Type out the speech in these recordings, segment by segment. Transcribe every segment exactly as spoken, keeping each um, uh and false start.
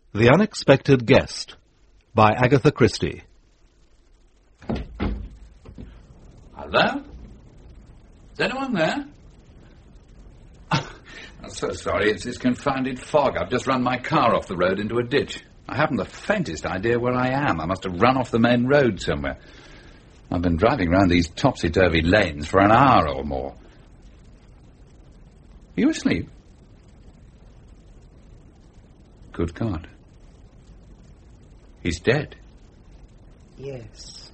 The Unexpected Guest by Agatha Christie. Hello? Is anyone there? I'm so sorry, it's this confounded fog. I've just run my car off the road into a ditch. I haven't the faintest idea where I am. I must have run off the main road somewhere. I've been driving round these topsy-turvy lanes for an hour or more. Are you asleep? Good God. He's dead. Yes.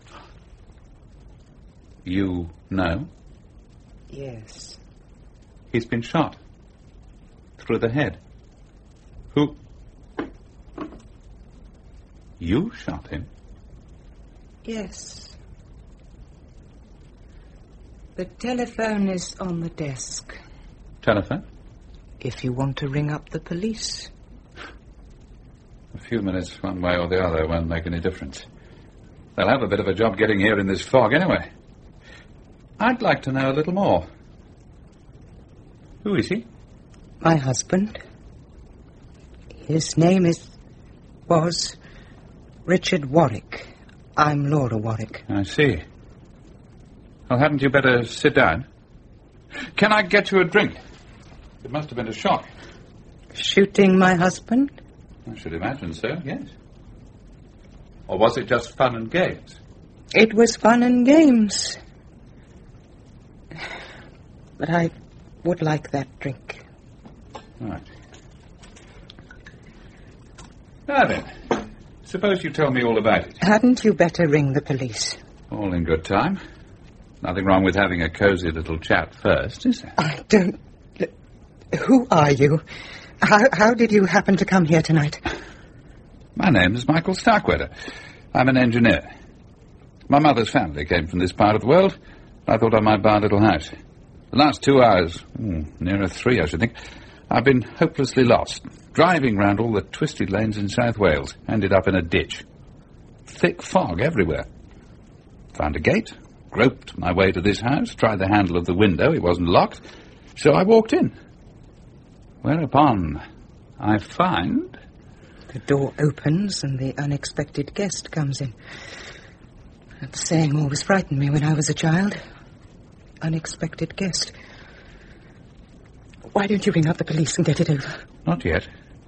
You know? Yes. He's been shot. Through the head. Who? You shot him? Yes. The telephone is on the desk. Telephone? If you want to ring up the police. A few minutes one way or the other won't make any difference. They'll have a bit of a job getting here in this fog anyway. I'd like to know a little more. Who is he? My husband. His name is... was... Richard Warwick. I'm Laura Warwick. I see. Well, hadn't you better sit down? Can I get you a drink? It must have been a shock. Shooting my husband? I should imagine so, yes. Or was it just fun and games? It was fun and games. But I would like that drink. Right. Now then, suppose you tell me all about it. Hadn't you better ring the police? All in good time. Nothing wrong with having a cosy little chat first, is there? I don't... Who are you? How, how did you happen to come here tonight? My name is Michael Starkweather. I'm an engineer. My mother's family came from this part of the world. I thought I might buy a little house. The last two hours, hmm, nearer three, I should think, I've been hopelessly lost, driving round all the twisted lanes in South Wales. Ended up in a ditch. Thick fog everywhere. Found a gate, groped my way to this house, tried the handle of the window. It wasn't locked, so I walked in. Whereupon I find... The door opens and the unexpected guest comes in. That saying always frightened me when I was a child. Unexpected guest. Why don't you ring up the police and get it over? Not yet.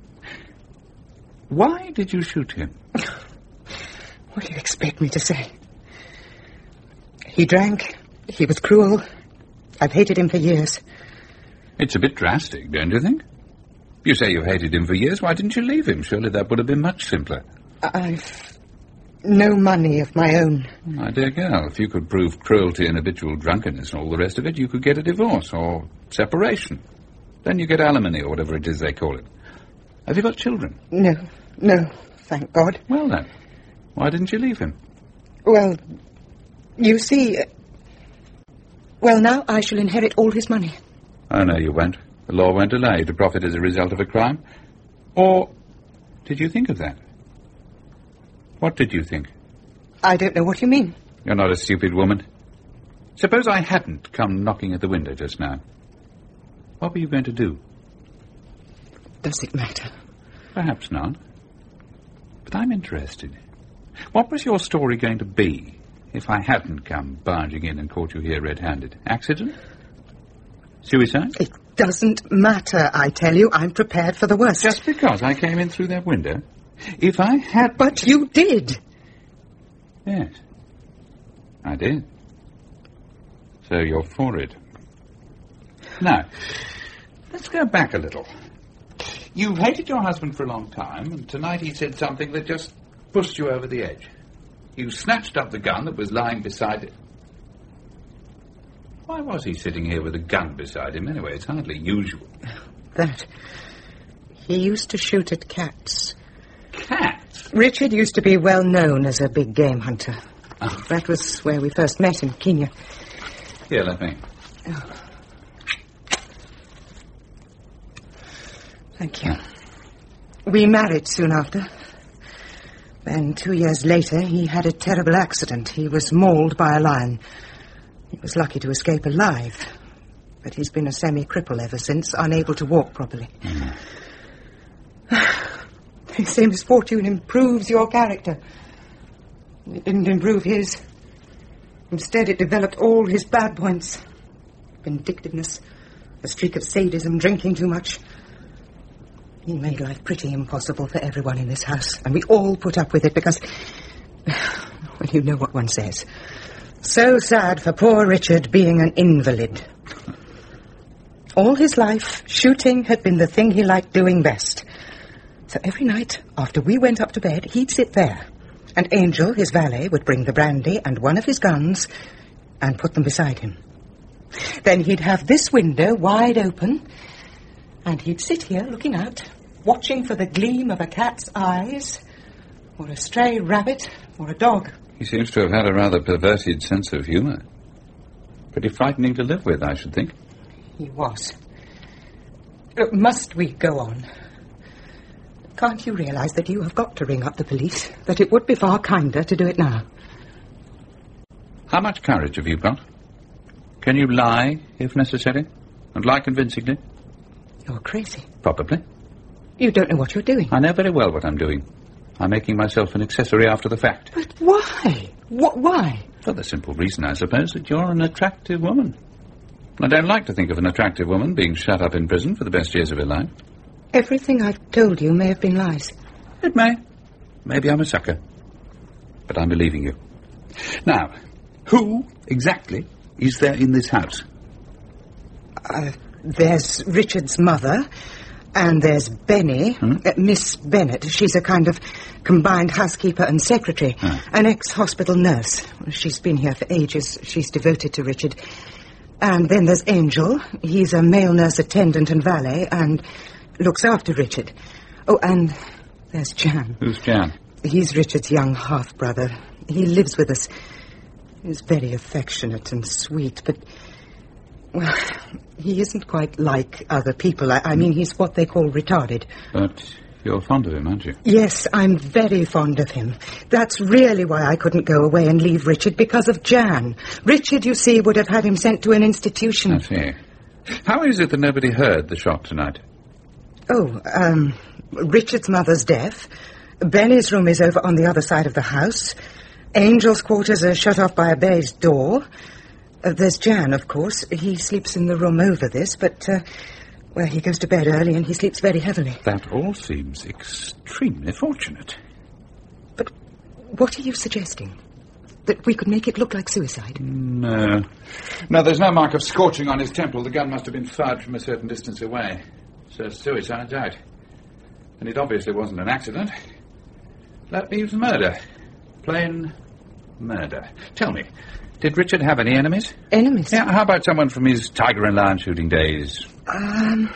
Why did you shoot him? What do you expect me to say? He drank. He was cruel. I've hated him for years. It's a bit drastic, don't you think? You say you've hated him for years. Why didn't you leave him? Surely that would have been much simpler. I've no money of my own. My dear girl, if you could prove cruelty and habitual drunkenness and all the rest of it, you could get a divorce or separation. Then you get alimony or whatever it is they call it. Have you got children? No, no, thank God. Well then, why didn't you leave him? Well, you see... Well, now I shall inherit all his money. Oh, no, you won't. The law won't allow you to profit as a result of a crime. Or did you think of that? What did you think? I don't know what you mean. You're not a stupid woman. Suppose I hadn't come knocking at the window just now. What were you going to do? Does it matter? Perhaps not. But I'm interested. What was your story going to be if I hadn't come barging in and caught you here red-handed? Accident? Suicide? It doesn't matter, I tell you. I'm prepared for the worst. Just because I came in through that window? If I had... But you did. Yes, I did. So you're for it. Now, let's go back a little. You've hated your husband for a long time, and tonight he said something that just pushed you over the edge. You snatched up the gun that was lying beside it. Why was he sitting here with a gun beside him anyway? It's hardly usual. That. He used to shoot at cats. Cats? Richard used to be well known as a big game hunter. Oh. That was where we first met in Kenya. Here, let me. Oh. Thank you. We married soon after. Then two years later, he had a terrible accident. He was mauled by a lion. He was lucky to escape alive. But he's been a semi-cripple ever since, unable to walk properly. Mm. They say misfortune improves your character. It didn't improve his. Instead, it developed all his bad points. Vindictiveness, a streak of sadism, drinking too much. He made life pretty impossible for everyone in this house, and we all put up with it because... well, you know what one says. So sad for poor Richard being an invalid. All his life, shooting had been the thing he liked doing best. So every night, after we went up to bed, he'd sit there, and Angel, his valet, would bring the brandy and one of his guns and put them beside him. Then he'd have this window wide open, and he'd sit here looking out, watching for the gleam of a cat's eyes, or a stray rabbit, or a dog. He seems to have had a rather perverted sense of humour. Pretty frightening to live with, I should think. He was. Look, must we go on? Can't you realise that you have got to ring up the police? That it would be far kinder to do it now? How much courage have you got? Can you lie, if necessary? And lie convincingly? You're crazy. Probably. You don't know what you're doing. I know very well what I'm doing. I'm making myself an accessory after the fact. But why? What? Why? For the simple reason, I suppose, that you're an attractive woman. I don't like to think of an attractive woman being shut up in prison for the best years of her life. Everything I've told you may have been lies. It may. Maybe I'm a sucker. But I'm believing you. Now, who exactly is there in this house? Uh, there's Richard's mother, and there's Benny, hmm? uh, Miss Bennett. She's a kind of combined housekeeper and secretary, ah. an ex-hospital nurse. She's been here for ages. She's devoted to Richard. And then there's Angel. He's a male nurse attendant and valet, and looks after Richard. Oh, and there's Jan. Who's Jan? He's Richard's young half-brother. He lives with us. He's very affectionate and sweet, but... well, he isn't quite like other people. I, I mean, he's what they call retarded. But you're fond of him, aren't you? Yes, I'm very fond of him. That's really why I couldn't go away and leave Richard, because of Jan. Richard, you see, would have had him sent to an institution. I see. How is it that nobody heard the shot tonight? Oh, um, Richard's mother's death. Benny's room is over on the other side of the house. Angel's quarters are shut off by a baize door. Uh, there's Jan, of course. He sleeps in the room over this, but, uh, well, he goes to bed early and he sleeps very heavily. That all seems extremely fortunate. But what are you suggesting? That we could make it look like suicide? No. No, there's no mark of scorching on his temple. The gun must have been fired from a certain distance away. So suicide's out. And it obviously wasn't an accident. That leaves murder. Plain murder. Tell me, did Richard have any enemies? Enemies? Yeah, how about someone from his tiger and lion shooting days? Um...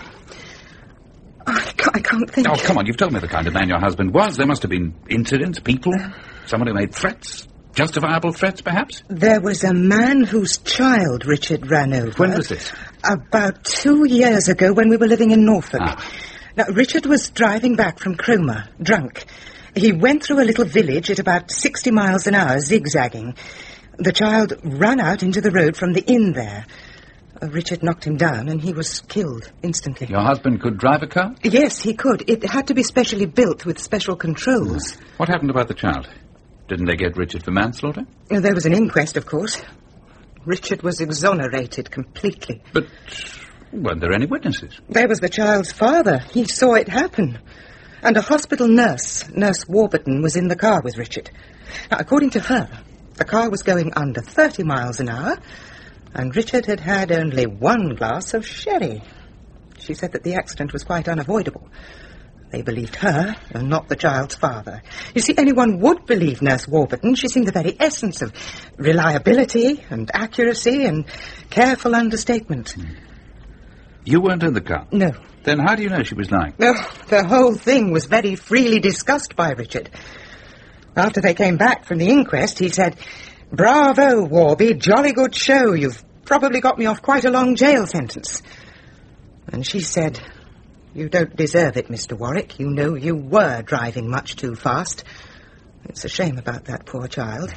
I can't, I can't think. Oh, come on, you've told me the kind of man your husband was. There must have been incidents, people, someone who made threats. Justifiable threats, perhaps? There was a man whose child Richard ran over. When was this? About two years ago, when we were living in Norfolk. Ah. Now, Richard was driving back from Cromer, drunk. He went through a little village at about sixty miles an hour, zigzagging. The child ran out into the road from the inn there. Uh, Richard knocked him down, and he was killed instantly. Your husband could drive a car? Yes, he could. It had to be specially built with special controls. Hmm. What happened about the child? Didn't they get Richard for manslaughter? There was an inquest, of course. Richard was exonerated completely. But weren't there any witnesses? There was the child's father. He saw it happen. And a hospital nurse, Nurse Warburton, was in the car with Richard. Now, according to her, the car was going under thirty miles an hour, and Richard had had only one glass of sherry. She said that the accident was quite unavoidable. They believed her, and not the child's father. You see, anyone would believe Nurse Warburton. She seemed the very essence of reliability and accuracy and careful understatement. Hmm. You weren't in the car? No. Then how do you know she was lying? No, the whole thing was very freely discussed by Richard. After they came back from the inquest, he said, "Bravo, Warby, jolly good show. You've probably got me off quite a long jail sentence." And she said, "You don't deserve it, Mister Warwick. You know you were driving much too fast. It's a shame about that poor child."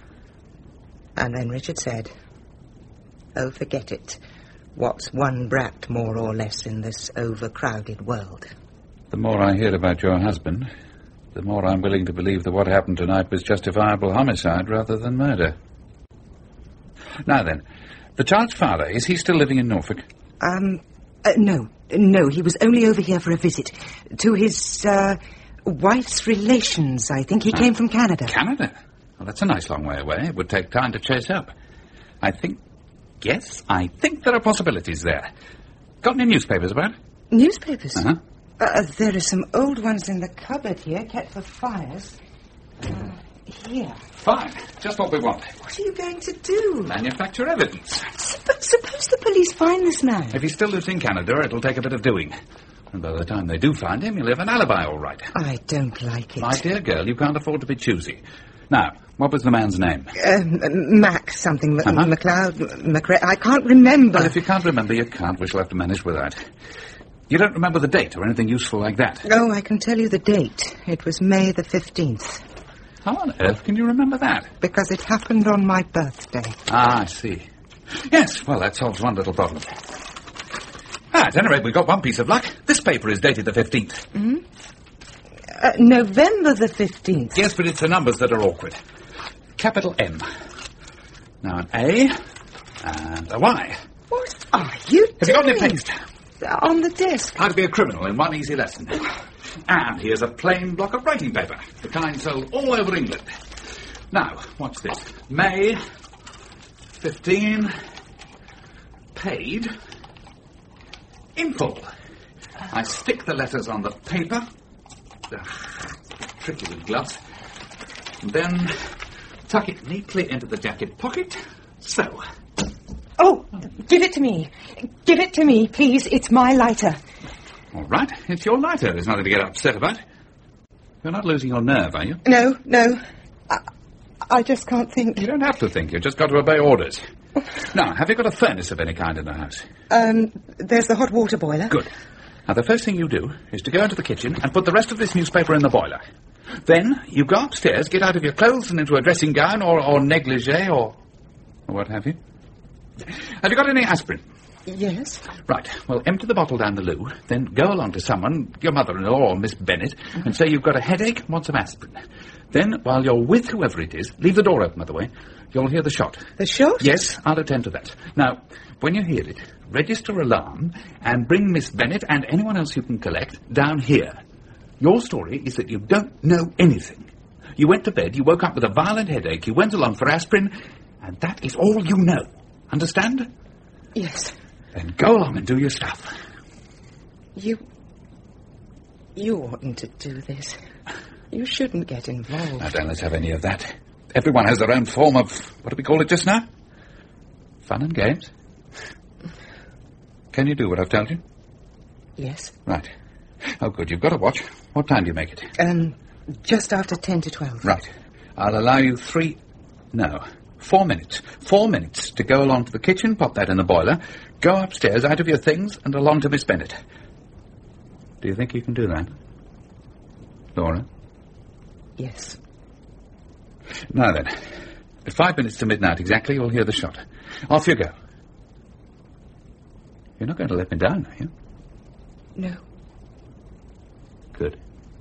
And then Richard said, "Oh, forget it. What's one brat more or less in this overcrowded world?" The more I hear about your husband, the more I'm willing to believe that what happened tonight was justifiable homicide rather than murder. Now then, the child's father, is he still living in Norfolk? Um, uh, no. No, he was only over here for a visit. To his, uh, wife's relations, I think. He ah, came from Canada. Canada? Well, that's a nice long way away. It would take time to chase up. I think... Yes, I think there are possibilities there. Got any newspapers about? Newspapers? Uh-huh. Uh, there are some old ones in the cupboard here, kept for fires. Uh, here. Fine. Just what we want. What are you going to do? Manufacture evidence. But suppose the police find this man. If he still lives in Canada, it'll take a bit of doing. And by the time they do find him, he'll have an alibi all right. I don't like it. My dear girl, you can't afford to be choosy. Now, what was the man's name? Um, Mac something. Uh-huh. MacLeod, McRae. I can't remember. Well, if you can't remember, you can't. We shall have to manage without. You don't remember the date or anything useful like that? Oh, I can tell you the date. It was May the fifteenth. How on earth can you remember that? Because it happened on my birthday. Ah, I see. Yes, well, that solves one little problem. Ah, at any rate, we got one piece of luck. This paper is dated the fifteenth. Mm-hmm. Uh, November the fifteenth. Yes, but it's the numbers that are awkward. Capital M. Now an A and a Y. What are you Have you got any paste? On the desk. How to be a criminal in one easy lesson. And here's a plain block of writing paper, the kind sold all over England. Now, what's this? May fifteen, paid, in full. I stick the letters on the paper, Ugh, tricky with gloves, and then tuck it neatly into the jacket pocket, so. Oh, give it to me. Give it to me, please. It's my lighter. All right, it's your lighter. There's nothing to get upset about. You're not losing your nerve, are you? No, no. I, I just can't think. You don't have to think. You've just got to obey orders. Now, have you got a furnace of any kind in the house? Um, there's the hot water boiler. Good. Now, the first thing you do is to go into the kitchen and put the rest of this newspaper in the boiler. Then you go upstairs, get out of your clothes and into a dressing gown or, or negligee or, or what have you. Have you got any aspirin? Yes. Right. Well, empty the bottle down the loo, then go along to someone, your mother-in-law or Miss Bennett, mm-hmm. and say you've got a headache and want some aspirin. Then, while you're with whoever it is, leave the door open, by the way, you'll hear the shot. The shot? Yes, I'll attend to that. Now, when you hear it, register alarm and bring Miss Bennett and anyone else you can collect down here. Your story is that you don't know anything. You went to bed, you woke up with a violent headache, you went along for aspirin, and that is all you know. Understand? Yes. Then go along and do your stuff. You... You oughtn't to do this. You shouldn't get involved. Now, don't let's have any of that. Everyone has their own form of... What do we call it just now? Fun and games. Can you do what I've told you? Yes. Right. Oh, good. You've got a watch. What time do you make it? Um, just after ten to twelve. Right. I'll allow you three... No... Four minutes. Four minutes to go along to the kitchen, pop that in the boiler, go upstairs, out of your things, and along to Miss Bennett. Do you think you can do that? Laura? Yes. Now then, at five minutes to midnight exactly, you'll hear the shot. Off you go. You're not going to let me down, are you? No. Good.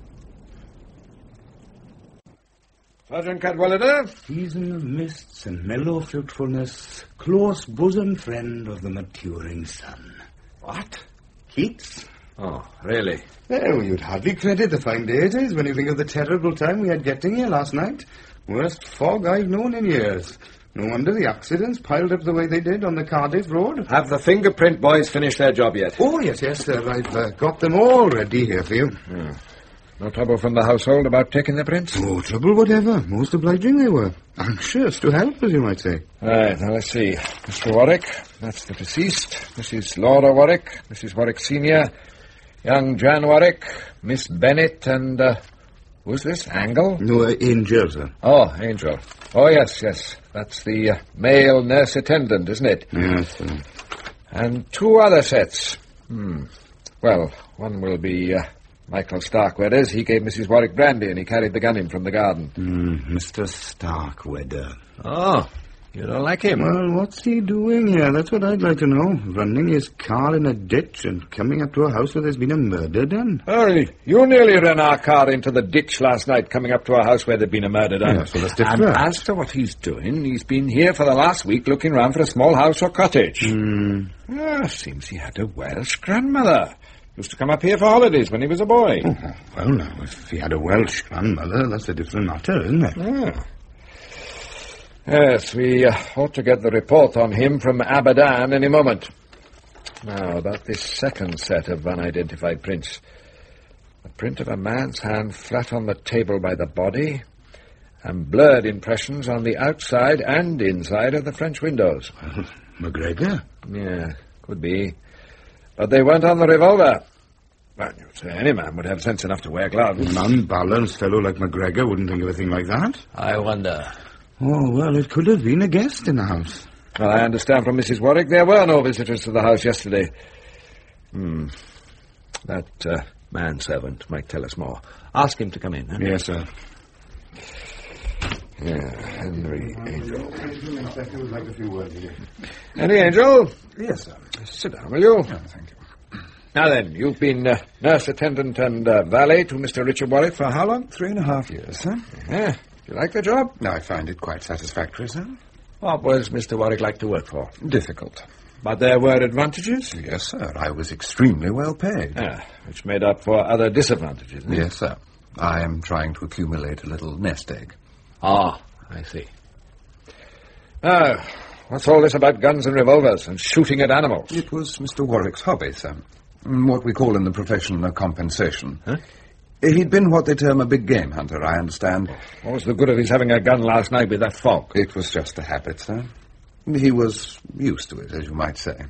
Sergeant Cadwallader, season of mists and mellow fruitfulness, close bosom friend of the maturing sun. What? Keats? Oh, really? Well, you'd hardly credit the fine day it is when you think of the terrible time we had getting here last night. Worst fog I've known in years. No wonder the accidents piled up the way they did on the Cardiff road. Have the fingerprint boys finished their job yet? Oh, yes, yes, sir. I've uh, got them all ready here for you. Hmm. No trouble from the household about taking the prints? No trouble whatever. Most obliging they were. Anxious to help, as you might say. Right, now let's see. Mister Warwick, that's the deceased. Missus Laura Warwick, Missus Warwick Senior, young Jan Warwick, Miss Bennett, and, uh, who's this, Angle? No, uh, Angel, sir. Oh, Angel. Oh, yes, yes. That's the uh, male nurse attendant, isn't it? Yes, sir. And two other sets. Hmm. Well, one will be... Uh, Michael Starkweather's. He gave Missus Warwick brandy and he carried the gun in from the garden. Mm, Mister Starkweather. Oh, You don't like him? Well, what's he doing here? That's what I'd like to know. Running his car in a ditch and coming up to a house where there's been a murder done. Hurry, you nearly ran our car into the ditch last night coming up to a house where there'd been a murder done. Yes, well, that's different. And as to what he's doing, he's been here for the last week looking round for a small house or cottage. Hmm. Ah, seems he had a Welsh grandmother. Used to come up here for holidays when he was a boy. Oh, well, now, if he had a Welsh grandmother, that's a different matter, isn't it? Ah. Yes, we uh, ought to get the report on him from Abadan any moment. Now, about this second set of unidentified prints. The print of a man's hand flat on the table by the body, and blurred impressions on the outside and inside of the French windows. Well, McGregor? Yeah, could be. But they weren't on the revolver. Well, you'd say any man would have sense enough to wear gloves. An unbalanced fellow like McGregor wouldn't think of a thing like that. I wonder. Oh, well, it could have been a guest in the house. Well, I understand from Missus Warwick there were no visitors to the house yesterday. Hmm. That uh, manservant might tell us more. Ask him to come in. Huh? Yes, sir. Yeah, Henry Angel. I would like a few words with you. Henry Angel? Yes, sir. Sit down, will you? Oh, thank you. Now then, you've been uh, nurse attendant and uh, valet to Mister Richard Warwick for how long? Three and a half years, sir. Yeah. You like the job? I find it quite satisfactory, sir. What was Mister Warwick like to work for? Difficult. But there were advantages? Yes, sir. I was extremely well paid. Ah, which made up for other disadvantages. Eh? Yes, sir. I am trying to accumulate a little nest egg. Ah, I see. Ah, what's all this about guns and revolvers and shooting at animals? It was Mister Warwick's hobby, sir. What we call in the profession a compensation. Huh? He'd been what they term a big game hunter, I understand. What was the good of his having a gun last night with that fog? It was just a habit, sir. He was used to it, as you might say.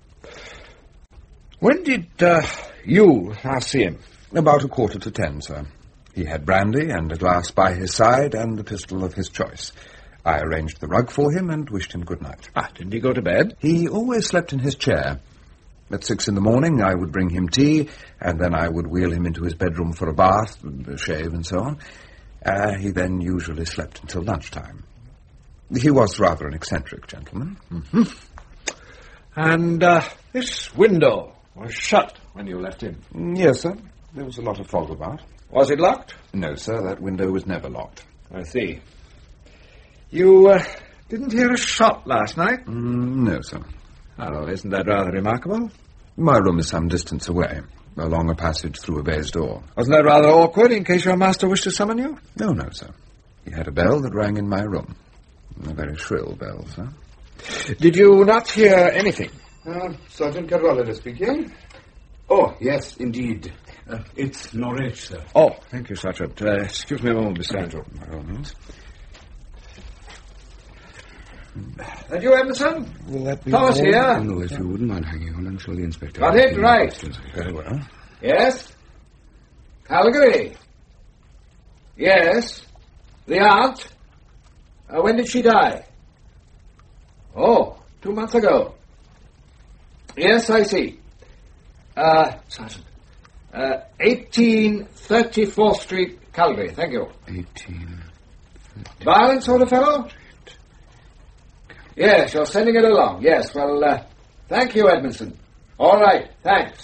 When did uh, you last see him? About a quarter to ten, sir. He had brandy and a glass by his side and a pistol of his choice. I arranged the rug for him and wished him good night. Ah, didn't he go to bed? He always slept in his chair. At six in the morning, I would bring him tea, and then I would wheel him into his bedroom for a bath, a shave, and so on. Uh, he then usually slept until lunchtime. He was rather an eccentric gentleman. Mm-hmm. And uh, this window was shut when you left him? Yes, sir. There was a lot of fog about. Was it locked? No, sir. That window was never locked. I see. You uh, didn't hear a shot last night? Mm, no, sir. Oh, isn't that rather remarkable? My room is some distance away, along a passage through a baize door. Wasn't that rather awkward in case your master wished to summon you? No, no, sir. He had a bell that rang in my room. A very shrill bell, sir. Did you not hear anything? Uh, Sergeant Cadwallader speaking. Oh, yes, indeed. Uh, it's Norwich, sir. Oh, thank you, Sergeant. Uh, excuse me a moment, Mister Angel. By all means. That you, Emerson? Will that be Thomas all? here. No, if you wouldn't mind hanging on until the inspector... Got it, right. Very well. Yes? Calgary? Yes? The aunt? Uh, when did she die? Oh, two months ago. Yes, I see. Uh, Sergeant. Uh, eighteen thirty-fourth Street, Calgary. Thank you. eighteen... Violent sort of fellow? Yes, you're sending it along. Yes, well, uh, thank you, Edmondson. All right, thanks.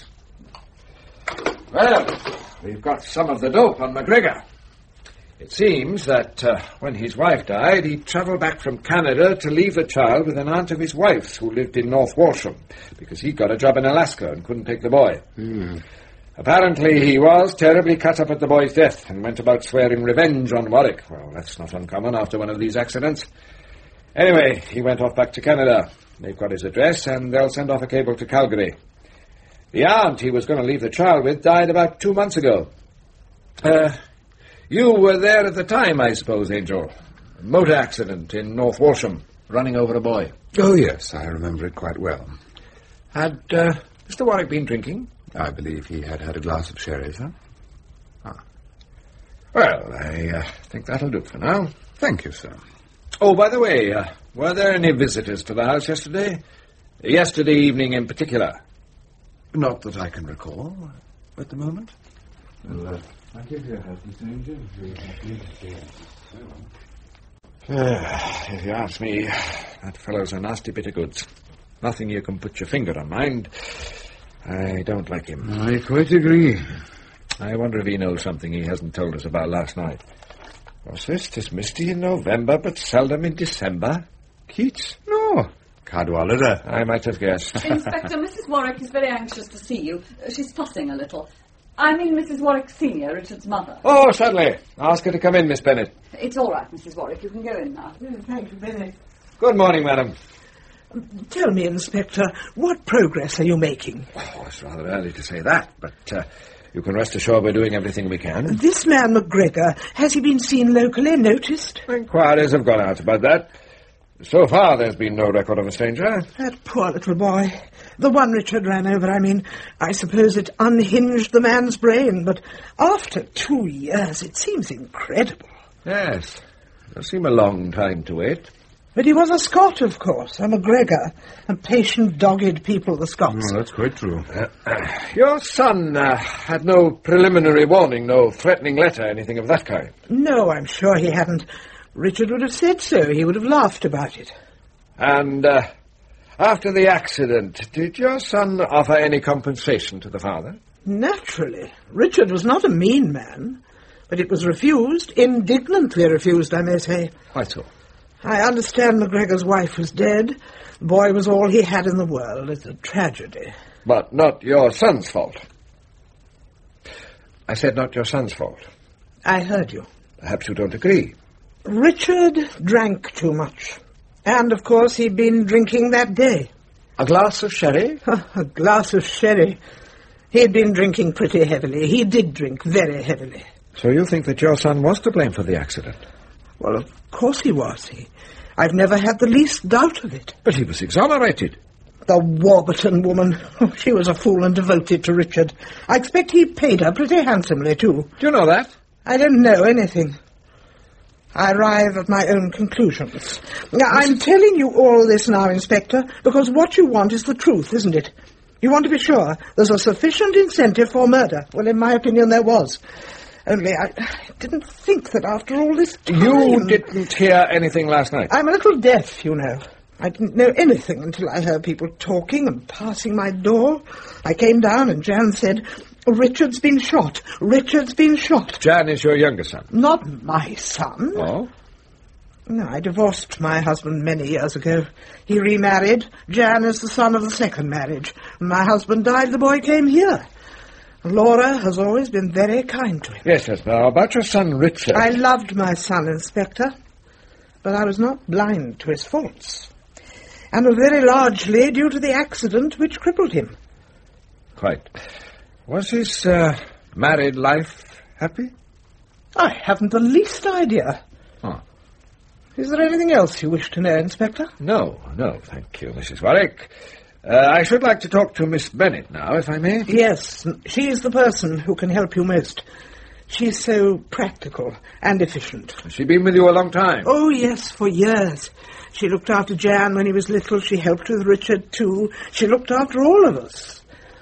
Well, we've got some of the dope on McGregor. It seems that uh, when his wife died, he travelled back from Canada to leave the child with an aunt of his wife's who lived in North Walsham, because he got a job in Alaska and couldn't take the boy. Mm. Apparently he was terribly cut up at the boy's death and went about swearing revenge on Warwick. Well, that's not uncommon after one of these accidents. Anyway, he went off back to Canada. They've got his address, and they'll send off a cable to Calgary. The aunt he was going to leave the child with died about two months ago. Uh, you were there at the time, I suppose, Angel. A motor accident in North Walsham, running over a boy. Oh, yes, I remember it quite well. Had uh, Mister Warwick been drinking? I believe he had had a glass of sherry, sir. Ah. Well, I uh, think that'll do for now. Thank you, sir. Oh, by the way, uh, were there any visitors to the house yesterday? Yesterday evening in particular? Not that I can recall at the moment. Well, uh, thank you for your help, Mister Angel. Uh, if you ask me, that fellow's a nasty bit of goods. Nothing you can put your finger on, mind. I don't like him. I quite agree. I wonder if he knows something he hasn't told us about last night. What's this? 'Tis misty in November, but seldom in December. Keats? No. Cadwallader. I might have guessed. Inspector, Missus Warwick is very anxious to see you. Uh, She's fussing a little. I mean Missus Warwick Senior, Richard's mother. Oh, certainly. Ask her to come in, Miss Bennett. It's all right, Missus Warwick. You can go in now. Thank you, Benny. Good morning, madam. Tell me, Inspector, what progress are you making? Oh, it's rather early to say that, but uh, you can rest assured we're doing everything we can. This man McGregor, has he been seen locally, noticed? Inquiries have gone out about that. So far, there's been no record of a stranger. That poor little boy. The one Richard ran over, I mean. I suppose it unhinged the man's brain, but after two years, it seems incredible. Yes. It does seem a long time to wait. But he was a Scot, of course, a McGregor. A patient, dogged people, the Scots. Oh, that's quite true. Uh, uh, your son uh, had no preliminary warning, no threatening letter, anything of that kind? No, I'm sure he hadn't. Richard would have said so. He would have laughed about it. And uh, after the accident, did your son offer any compensation to the father? Naturally. Richard was not a mean man, but it was refused, indignantly refused, I may say. Quite so. I understand McGregor's wife was dead. The boy was all he had in the world. It's a tragedy. But not your son's fault. I said not your son's fault. I heard you. Perhaps you don't agree. Richard drank too much. And, of course, he'd been drinking that day. A glass of sherry? A glass of sherry. He'd been drinking pretty heavily. He did drink very heavily. So you think that your son was to blame for the accident? Well, of course he was. He, I've never had the least doubt of it. But he was exonerated. The Warburton woman. She was a fool and devoted to Richard. I expect he paid her pretty handsomely, too. Do you know that? I don't know anything. I arrive at my own conclusions. Now, I'm telling you all this now, Inspector, because what you want is the truth, isn't it? You want to be sure there's a sufficient incentive for murder. Well, in my opinion, there was. Only I, I didn't think that after all this time... You didn't hear anything last night? I'm a little deaf, you know. I didn't know anything until I heard people talking and passing my door. I came down and Jan said, Richard's been shot. Richard's been shot. Jan is your younger son? Not my son. Oh? No, I divorced my husband many years ago. He remarried. Jan is the son of the second marriage. When my husband died, the boy came here. Laura has always been very kind to him. Yes, yes. Now, about your son, Richard... I loved my son, Inspector, but I was not blind to his faults. And was very largely due to the accident which crippled him. Quite. Was his uh, married life happy? I haven't the least idea. Oh. Is there anything else you wish to know, Inspector? No, no, thank you, Missus Warwick. Uh, I should like to talk to Miss Bennett now, if I may. Yes, she's the person who can help you most. She's so practical and efficient. Has she been with you a long time? Oh, yes, for years. She looked after Jan when he was little. She helped with Richard, too. She looked after all of us.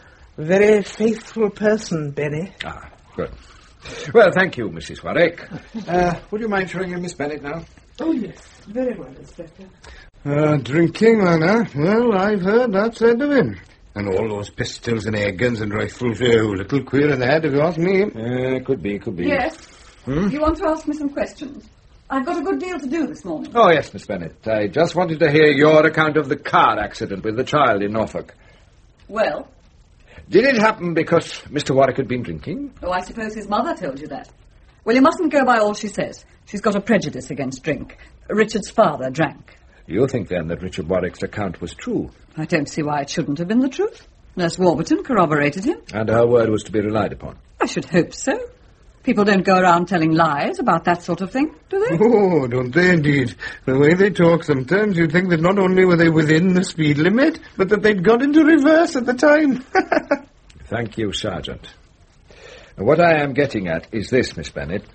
A very faithful person, Benny. Ah, good. Well, thank you, Missus Warwick. Uh, would you mind showing in Miss Bennett now? Oh, yes, very well, Inspector. Uh, drinking, man, huh? Well, I've heard that said of him. And all those pistols and air guns and rifles, oh, a little queer in the head, if you ask me. Uh, could be, could be. Yes? Hmm? You want to ask me some questions? I've got a good deal to do this morning. Oh, yes, Miss Bennett. I just wanted to hear your account of the car accident with the child in Norfolk. Well? Did it happen because Mister Warwick had been drinking? Oh, I suppose his mother told you that. Well, you mustn't go by all she says. She's got a prejudice against drink. Richard's father drank. You think, then, that Richard Warwick's account was true? I don't see why it shouldn't have been the truth. Nurse Warburton corroborated him. And her word was to be relied upon? I should hope so. People don't go around telling lies about that sort of thing, do they? Oh, don't they indeed? The way they talk sometimes, you'd think that not only were they within the speed limit, but that they'd got into reverse at the time. Thank you, Sergeant. What I am getting at is this, Miss Bennett.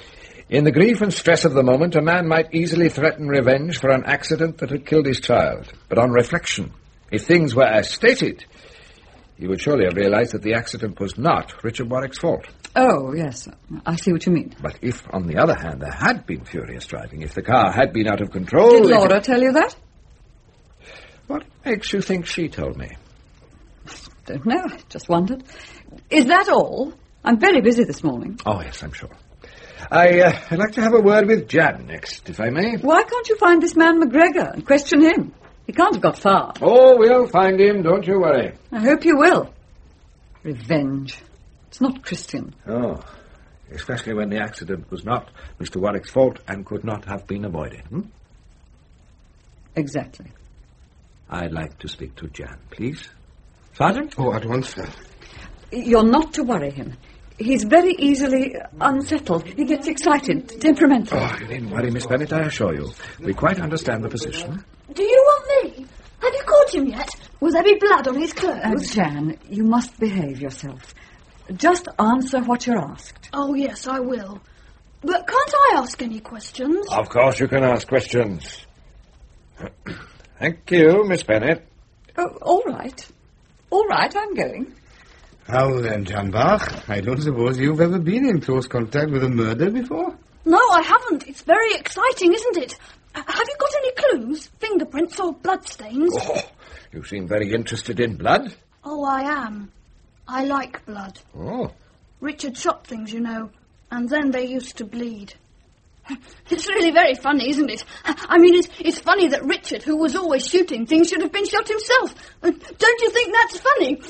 In the grief and stress of the moment, a man might easily threaten revenge for an accident that had killed his child. But on reflection, if things were as stated, you would surely have realised that the accident was not Richard Warwick's fault. Oh, yes. I see what you mean. But if, on the other hand, there had been furious driving, if the car had been out of control... Did Laura it... tell you that? What makes you think she told me? Don't know. I just wondered. Is that all? I'm very busy this morning. Oh, yes, I'm sure. I, uh, I'd like to have a word with Jan next, if I may. Why can't you find this man McGregor and question him? He can't have got far. Oh, we'll find him, don't you worry. I hope you will. Revenge. It's not Christian. Oh, especially when the accident was not Mister Warwick's fault and could not have been avoided. Hmm? Exactly. I'd like to speak to Jan, please. Sergeant? Oh, at once, sir. You're not to worry him. He's very easily unsettled. He gets excited, temperamental. Oh, you needn't worry, Miss Bennett, I assure you. We quite understand the position. Do you want me? Have you caught him yet? Will there be blood on his clothes? Uh, Jan, you must behave yourself. Just answer what you're asked. Oh, yes, I will. But can't I ask any questions? Of course you can ask questions. Thank you, Miss Bennett. Oh, all right. All right, I'm going. How then, Jan Bach? I don't suppose you've ever been in close contact with a murder before? No, I haven't. It's very exciting, isn't it? Uh, have you got any clues? Fingerprints or bloodstains? Oh, you seem very interested in blood. Oh, I am. I like blood. Oh. Richard shot things, you know, and then they used to bleed. It's really very funny, isn't it? I mean, it's, it's funny that Richard, who was always shooting things, should have been shot himself. Uh, don't you think that's funny?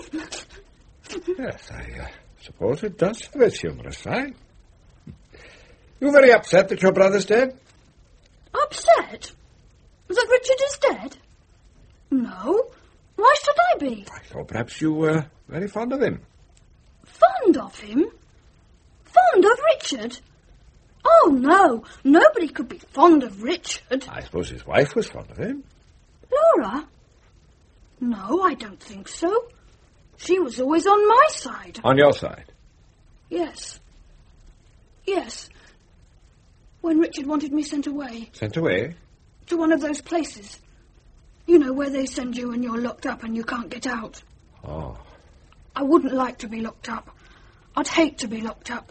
Yes, I uh, suppose it does have its humorous side. You're very upset that your brother's dead? Upset? That Richard is dead? No. Why should I be? I thought perhaps you were very fond of him. Fond of him? Fond of Richard? Oh, no. Nobody could be fond of Richard. I suppose his wife was fond of him. Laura? No, I don't think so. She was always on my side. On your side? Yes. Yes. When Richard wanted me sent away. Sent away? To one of those places. You know, where they send you and you're locked up and you can't get out. Oh. I wouldn't like to be locked up. I'd hate to be locked up.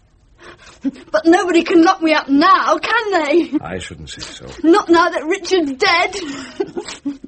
But nobody can lock me up now, can they? I shouldn't say so. Not now that Richard's dead.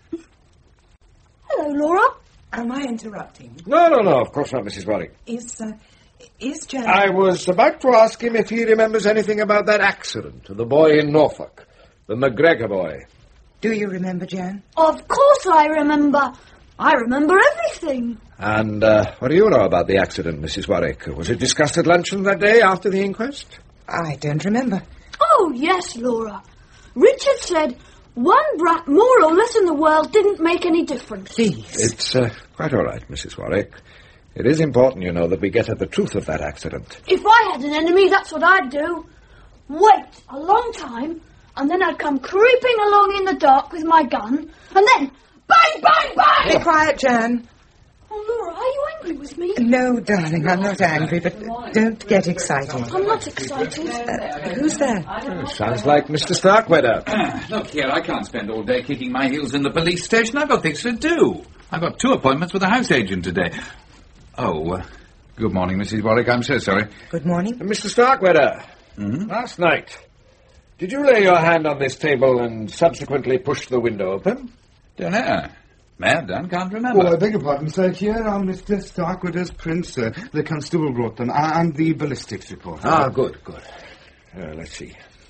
Hello, Laura. Am I interrupting? No, no, no, of course not, Missus Warwick. Is, uh, is Jan... I was about to ask him if he remembers anything about that accident to the boy in Norfolk, the McGregor boy. Do you remember, Jan? Of course I remember. I remember everything. And uh, what do you know about the accident, Missus Warwick? Was it discussed at luncheon that day after the inquest? I don't remember. Oh, yes, Laura. Richard said one brat more or less in the world didn't make any difference. Please. It's uh, quite all right, Missus Warwick. It is important, you know, that we get at the truth of that accident. If I had an enemy, that's what I'd do. Wait a long time, and then I'd come creeping along in the dark with my gun, and then bang, bang, bang! Be quiet, Jan. Oh, Laura, are you angry with me? No, darling, I'm not angry, but don't get excited. I'm not excited. Uh, who's there? Oh, sounds like Mister Starkweather. Look here, I can't spend all day kicking my heels in the police station. I've got things to do. I've got two appointments with a house agent today. Oh, uh, good morning, Missus Warwick. I'm so sorry. Good morning. Uh, Mister Starkweather, Mm-hmm. last night, did you lay your hand on this table and subsequently push the window open? Don't know. May have done, can't remember. Oh, I beg your pardon, sir. Here are Mister Starkweather's prints, sir. The constable brought them, and the ballistics report. Ah, good, good. Uh, let's see.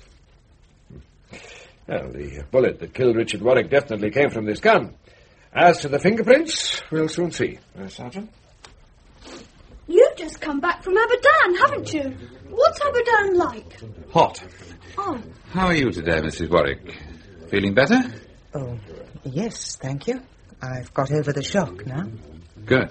Well, the bullet that killed Richard Warwick definitely came from this gun. As to the fingerprints, we'll soon see. Uh, Sergeant? You've just come back from Aberdan, haven't you? What's Aberdan like? Hot. Oh, How are you today, Missus Warwick? Feeling better? Oh, yes, thank you. I've got over the shock now. Good.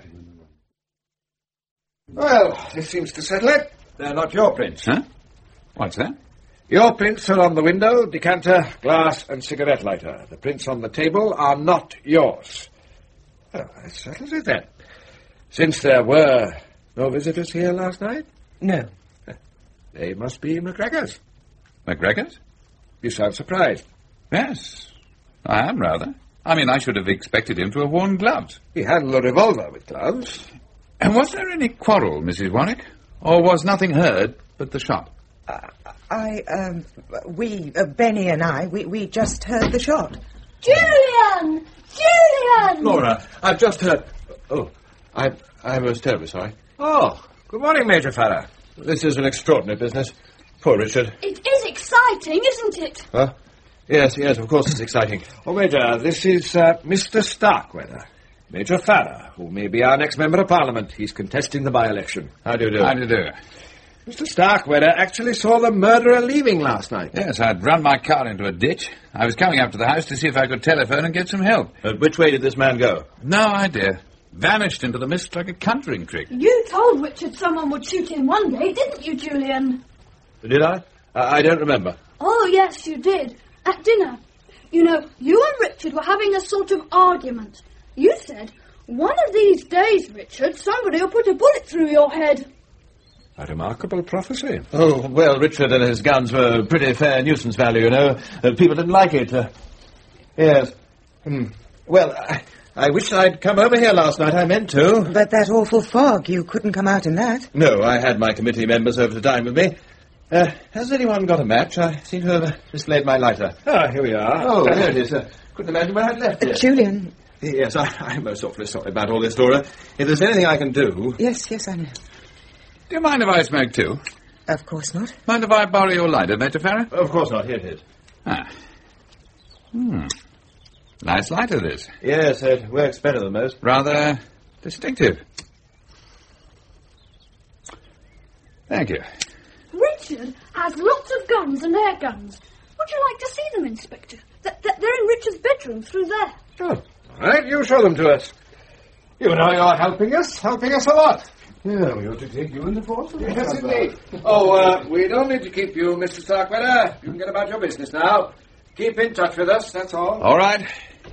Well, this seems to settle it. They're not your prints. Huh? What's that? Your prints are on the window, decanter, glass, and cigarette lighter. The prints on the table are not yours. Well, that settles it then. Since there were no visitors here last night, No. they must be McGregor's. McGregor's? You sound surprised. Yes, I am rather. I mean, I should have expected him to have worn gloves. He handled a revolver with gloves. And was there any quarrel, Missus Warwick? Or was nothing heard but the shot? Uh, I, um, we, uh, Benny and I, we, we just heard the shot. Julian! Julian! Laura, I've just heard... Oh, I'm, I'm most terribly sorry. Oh, good morning, Major Farrer. This is an extraordinary business. Poor Richard. It is exciting, isn't it? Huh? Yes, yes, of course it's exciting. Oh, Major, this is uh, Mister Starkweather. Major Farrer, who may be our next Member of Parliament. He's contesting the by-election. How do you do? How do you do? Mister Starkweather actually saw the murderer leaving last night. Yes, I'd run my car into a ditch. I was coming up to the house to see if I could telephone and get some help. But which way did this man go? No idea. Vanished into the mist like a conjuring trick. You told Richard someone would shoot him one day, didn't you, Julian? Did I? I, I don't remember. Oh, yes, you did. At dinner. You know, you and Richard were having a sort of argument. You said, one of these days, Richard, somebody will put a bullet through your head. A remarkable prophecy. Oh, well, Richard and his guns were pretty fair nuisance value, you know. Uh, people didn't like it. Uh, yes. Hmm. Well, I, I wish I'd come over here last night. I meant to. But that awful fog, you couldn't come out in that. No, I had my committee members over to dine with me. Uh, has anyone got a match? I seem to have mislaid my lighter. Ah, here we are. Oh, there it is. Uh, couldn't imagine where I'd left Uh, it. Julian. Yes, I, I'm most awfully sorry about all this, Laura. If there's anything I can do... Yes, yes, I know. Do you mind if I smoke too? Of course not. Mind if I borrow your lighter, Major Farrer? Of course not. Here it is. Ah. Hmm. Nice lighter, this. Yes, it works better than most. Rather distinctive. Thank you. Richard has lots of guns and air guns. Would you like to see them, Inspector? Th- th- they're in Richard's bedroom through there. Oh, all right, you show them to us. You know you're helping us, helping us a lot. Yeah, we ought to take you in the force. Yes, indeed. Oh, uh, we don't need to keep you, Mister Starkweather. You can get about your business now. Keep in touch with us, that's all. All right.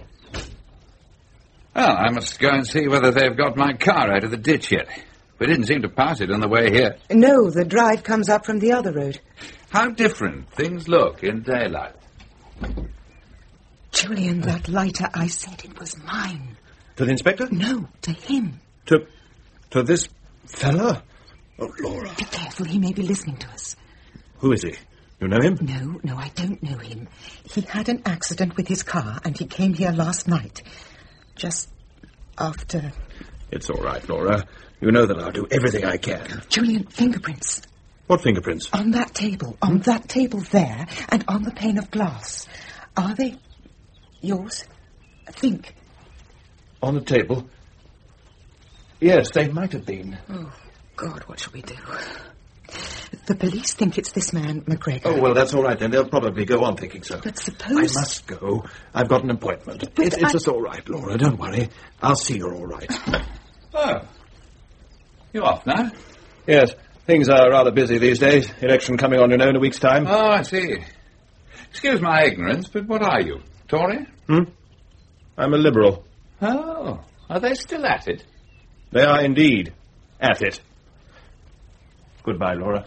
Well, I must go and see whether they've got my car out of the ditch yet. We didn't seem to pass it on the way here. No, the drive comes up from the other road. How different things look in daylight. Julian, that lighter, I said it was mine. To the inspector? No, to him. To... to this fella? Oh, Laura. Be careful, he may be listening to us. Who is he? You know him? No, no, I don't know him. He had an accident with his car, and he came here last night. Just after... It's all right, Laura. You know that I'll do everything I can. Julian, fingerprints. What fingerprints? On that table, on that table there, and on the pane of glass. Are they yours? Think. On the table? Yes, they might have been. Oh, God, what shall we do? The police think it's this man, McGregor. Oh, well, that's all right, then. They'll probably go on thinking so. But suppose... I must go. I've got an appointment. But It's, it's I- just all right, Laura. Don't worry. I'll see you're all right. Oh. You off now? Yes, things are rather busy these days. Election coming on, you know, in a week's time. Oh, I see. Excuse my ignorance, but what are you? Tory? Hmm? I'm a Liberal. Oh. Are they still at it? They are indeed at it. Goodbye, Laura.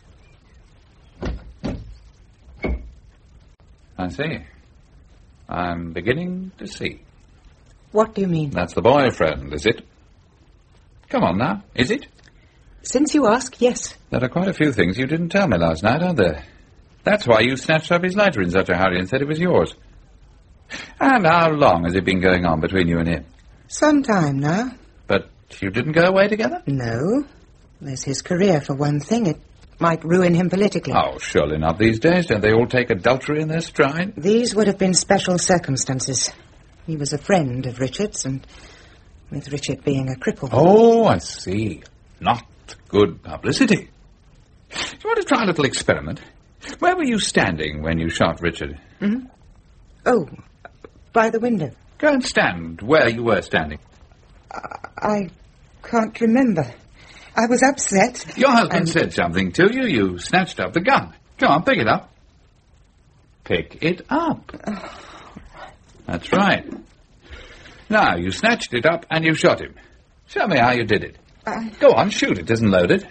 I see. I'm beginning to see. What do you mean? That's the boyfriend, is it? Come on now, is it? Since you ask, yes. There are quite a few things you didn't tell me last night, aren't there? That's why you snatched up his lighter in such a hurry and said it was yours. And how long has it been going on between you and him? Some time now. But you didn't go away together? No. There's his career, for one thing. It might ruin him politically. Oh, surely not these days. Don't they all take adultery in their stride? These would have been special circumstances. He was a friend of Richard's, and with Richard being a cripple. Oh, I see. Not good publicity. Do you want to try a little experiment? Where were you standing when you shot Richard? Mm-hmm. Oh, by the window. Go and stand where you were standing. I, I can't remember. I was upset. Your husband and... said something to you. You snatched up the gun. Go on, pick it up. Pick it up. Oh. That's right. Now, you snatched it up and you shot him. Show me how you did it. I... Go on, shoot. It isn't loaded.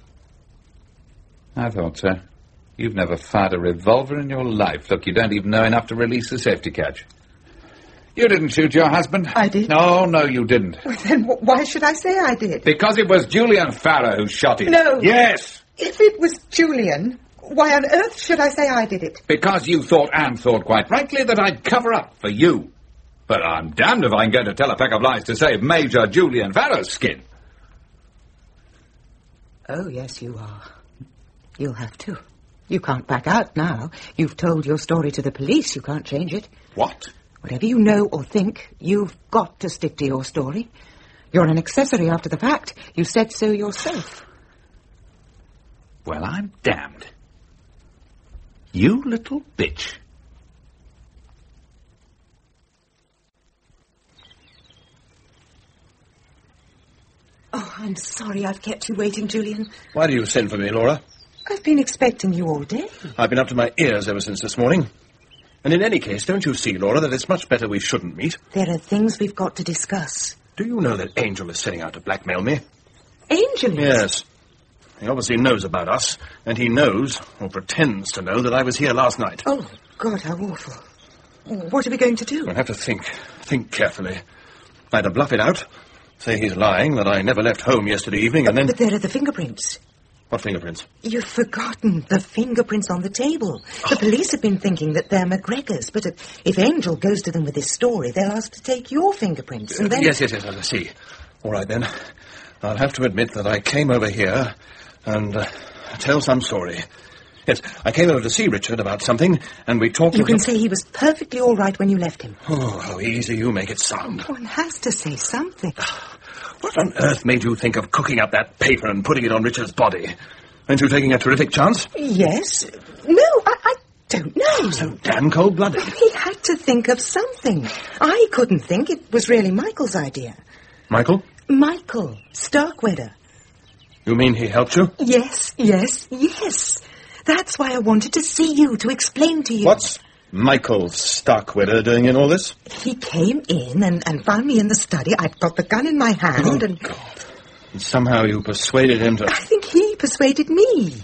I thought so. You've never fired a revolver in your life. Look, you don't even know enough to release the safety catch. You didn't shoot your husband. I did. No, no, you didn't. Well, then wh- why should I say I did? Because it was Julian Farrow who shot him. No. Yes. If it was Julian, why on earth should I say I did it? Because you thought, and thought quite rightly, that I'd cover up for you. But I'm damned if I'm going to tell a pack of lies to save Major Julian Farrow's skin. Oh, yes, you are. You'll have to. You can't back out now. You've told your story to the police. You can't change it. What? Whatever you know or think, you've got to stick to your story. You're an accessory after the fact. You said so yourself. Well, I'm damned. You little bitch. Oh, I'm sorry I've kept you waiting, Julian. Why do you send for me, Laura? I've been expecting you all day. I've been up to my ears ever since this morning. And in any case, don't you see, Laura, that it's much better we shouldn't meet? There are things we've got to discuss. Do you know that Angel is setting out to blackmail me? Angel is? Yes. He obviously knows about us, and he knows, or pretends to know, that I was here last night. Oh, God, how awful. What are we going to do? I'll have to think. Think carefully. Either bluff it out, say he's lying, that I never left home yesterday evening, and then... But there are the fingerprints. What fingerprints? You've forgotten the fingerprints on the table. The police have been thinking that they're McGregor's, but if Angel goes to them with this story, they'll ask to take your fingerprints, and then... Uh, yes, yes, yes, I see. All right, then. I'll have to admit that I came over here and uh, tell some story. Yes, I came over to see Richard about something, and we talked... You can say he was perfectly all right when you left him. Oh, how easy you make it sound. One has to say something. What on earth made you think of cooking up that paper and putting it on Richard's body? Weren't you taking a terrific chance? Yes. No, I, I don't know. So damn cold-blooded. He had to think of something. I couldn't think. It was really Michael's idea. Michael? Michael Starkweather. You mean he helped you? Yes, yes, yes. That's why I wanted to see you, to explain to you. What's Michael Starkweather doing in all this? He came in and, and found me in the study. I'd got the gun in my hand oh, and... God. And somehow you persuaded him to... I think he persuaded me.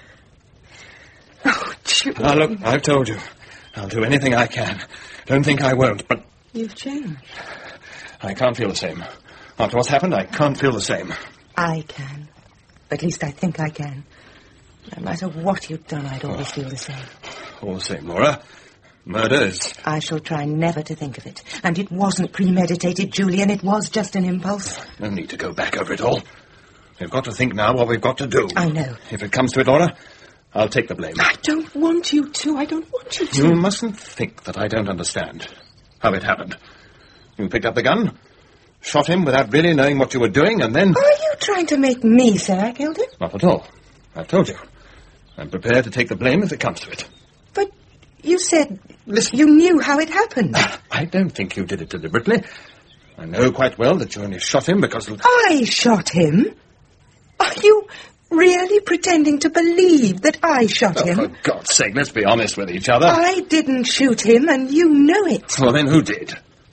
Oh, Julian. Now, look, I've told you. I'll do anything I can. Don't think I won't, but... You've changed. I can't feel the same. After what's happened, I can't feel the same. I can. At least I think I can. No matter what you'd done, I'd always feel the same. All the same, Laura. Murder is... I shall try never to think of it. And it wasn't premeditated, Julian. It was just an impulse. No need to go back over it all. We've got to think now what we've got to do. I know. If it comes to it, Laura, I'll take the blame. I don't want you to. I don't want you to. You mustn't think that I don't understand how it happened. You picked up the gun, shot him without really knowing what you were doing, and then... Are you trying to make me say I killed him? Not at all. I've told you. I'm prepared to take the blame if it comes to it. But you said... Listen. You knew how it happened. I don't think you did it deliberately. I know quite well that you only shot him because... I shot him? Are you really pretending to believe that I shot Oh, him? for God's sake, let's be honest with each other. I didn't shoot him, and you know it. Well, then who did?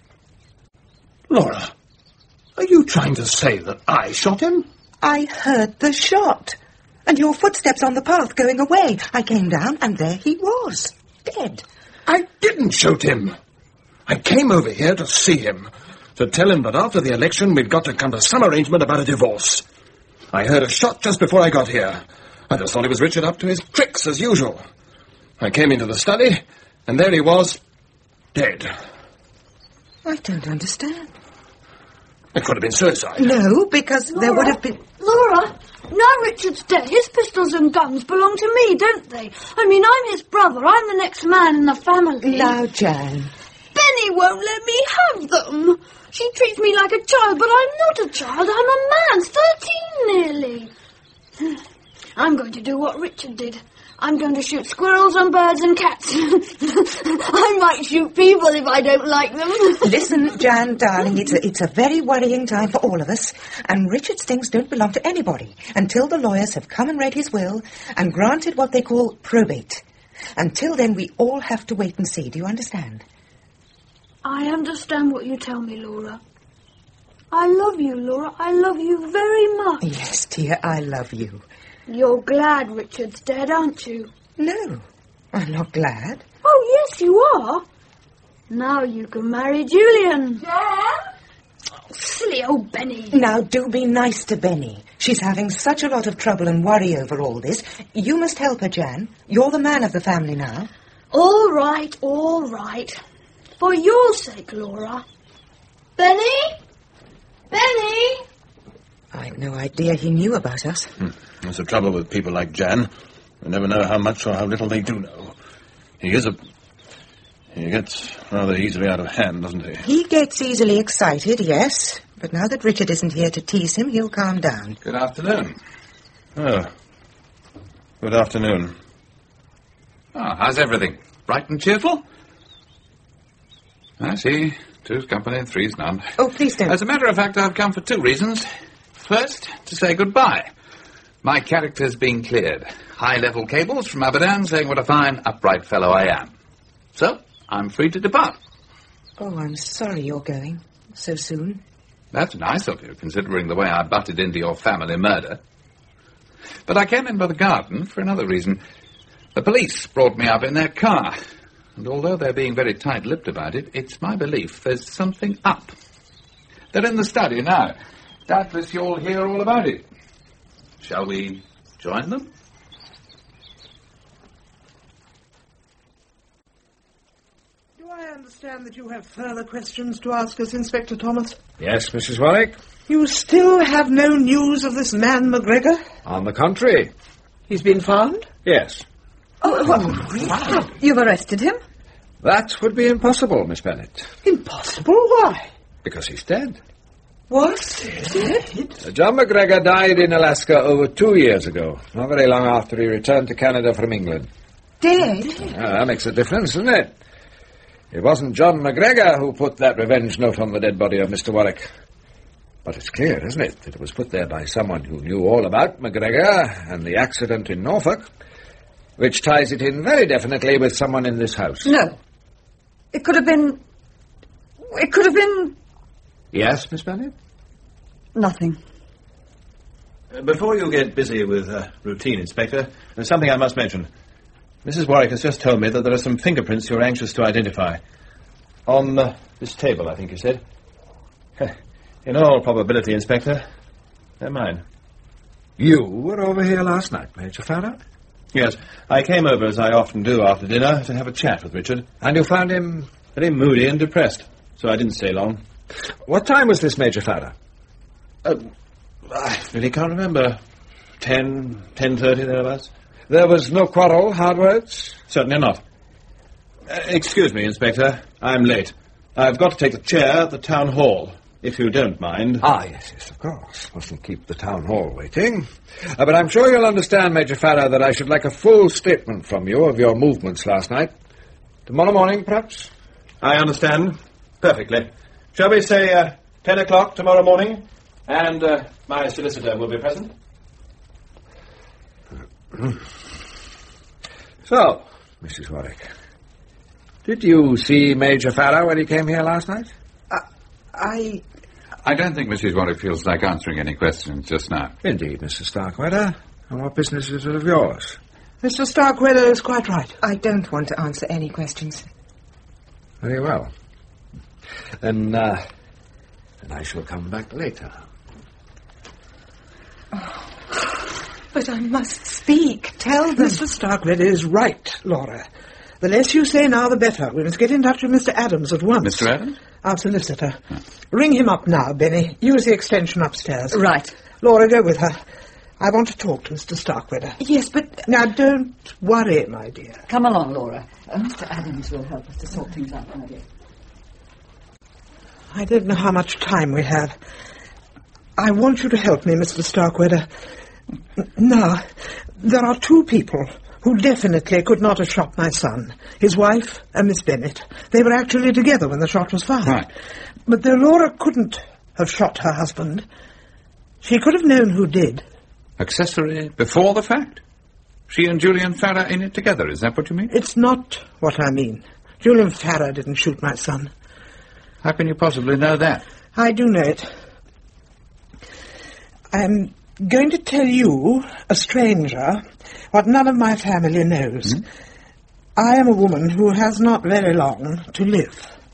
Laura, are you trying to say that I shot him? I heard the shot. And your footsteps on the path going away. I came down, and there he was. Dead. I didn't shoot him. I came over here to see him. To tell him that after the election we'd got to come to some arrangement about a divorce. I heard a shot just before I got here. I just thought it was Richard up to his tricks as usual. I came into the study, and there he was, dead. I don't understand. It could have been suicide. No, because Laura, there would have been... Laura, now Richard's dead, his pistols and guns belong to me, don't they? I mean, I'm his brother. I'm the next man in the family. Now, Jan. Benny won't let me have them. She treats me like a child, but I'm not a child. I'm a man, thirteen nearly. I'm going to do what Richard did. I'm going to shoot squirrels and birds and cats. I might shoot people if I don't like them. Listen, Jan, darling, it's a, it's a very worrying time for all of us, and Richard's things don't belong to anybody until the lawyers have come and read his will and granted what they call probate. Until then, we all have to wait and see. Do you understand? I understand what you tell me, Laura. I love you, Laura. I love you very much. Yes, dear, I love you. You're glad Richard's dead, aren't you? No, I'm not glad. Oh, yes, you are. Now you can marry Julian. Jan? Oh, silly old Benny. Now, do be nice to Benny. She's having such a lot of trouble and worry over all this. You must help her, Jan. You're the man of the family now. All right, all right. For your sake, Laura. Benny? Benny? I'd no idea he knew about us. Hmm. That's the trouble with people like Jan. You never know how much or how little they do know. He is a... He gets rather easily out of hand, doesn't he? He gets easily excited, yes. But now that Richard isn't here to tease him, he'll calm down. Good afternoon. Oh. Good afternoon. Oh, how's everything? Bright and cheerful? I see. Two's company, three's none. Oh, please don't. As a matter of fact, I've come for two reasons. First, to say goodbye. My character's been cleared. High-level cables from Abadan saying what a fine, upright fellow I am. So, I'm free to depart. Oh, I'm sorry you're going so soon. That's nice of you, considering the way I butted into your family murder. But I came in by the garden for another reason. The police brought me up in their car. And although they're being very tight-lipped about it, it's my belief there's something up. They're in the study now. Doubtless you'll hear all about it. Shall we join them? Do I understand that you have further questions to ask us, Inspector Thomas? Yes, Missus Warwick. You still have no news of this man, McGregor? On the contrary. He's been found? Yes. Oh, oh really? You've arrested him? That would be impossible, Miss Bennet. Impossible? Why? Because he's dead. What? Dead? John McGregor died in Alaska over two years ago, not very long after he returned to Canada from England. Dead? Ah, that makes a difference, doesn't it? It wasn't John McGregor who put that revenge note on the dead body of Mister Warwick. But it's clear, isn't it, that it was put there by someone who knew all about McGregor and the accident in Norfolk, which ties it in very definitely with someone in this house. No. It could have been... It could have been... Yes, Miss Bennet? Nothing. Uh, before you get busy with uh, routine, Inspector, there's something I must mention. Missus Warwick has just told me that there are some fingerprints you're anxious to identify. On uh, this table, I think you said. In all probability, Inspector, they're mine. You were over here last night, Major Farrar? Yes, I came over, as I often do after dinner, to have a chat with Richard. And you found him... very moody and depressed, so I didn't stay long. What time was this, Major Farrar? Uh, I really can't remember. Ten, ten-thirty, thereabouts. There was no quarrel, hard words? Certainly not. Uh, excuse me, Inspector. I'm late. I've got to take the chair at the town hall, if you don't mind. Ah, yes, yes, of course. Mustn't keep the town hall waiting. Uh, but I'm sure you'll understand, Major Farrar, that I should like a full statement from you of your movements last night. Tomorrow morning, perhaps? I understand. Perfectly. Shall we say uh, ten o'clock tomorrow morning? And uh, my solicitor will be present. So, Missus Warwick, did you see Major Farrar when he came here last night? Uh, I... I don't think Missus Warwick feels like answering any questions just now. Indeed, Mister Starkweather. And what business is it of yours? Mister Starkweather is quite right. I don't want to answer any questions. Very well. Then, uh, then I shall come back later. Oh, but I must speak. Tell them. Mister Starkweather is right, Laura. The less you say now, the better. We must get in touch with Mister Adams at once. Mister Adams? Our solicitor. Huh. Ring him up now, Benny. Use the extension upstairs. Right. Laura, go with her. I want to talk to Mister Starkweather. Yes, but... Now, don't worry, my dear. Come along, Laura. Uh, Mister Adams will help us to sort things out, my dear. I don't know how much time we have. I want you to help me, Mister Starkweather. Now, there are two people who definitely could not have shot my son. His wife and Miss Bennet. They were actually together when the shot was fired. Right. But though Laura couldn't have shot her husband, she could have known who did. Accessory before the fact? She and Julian Farrar in it together, is that what you mean? It's not what I mean. Julian Farrar didn't shoot my son. How can you possibly know that? I do know it. I'm going to tell you, a stranger, what none of my family knows. Mm-hmm. I am a woman who has not very long to live.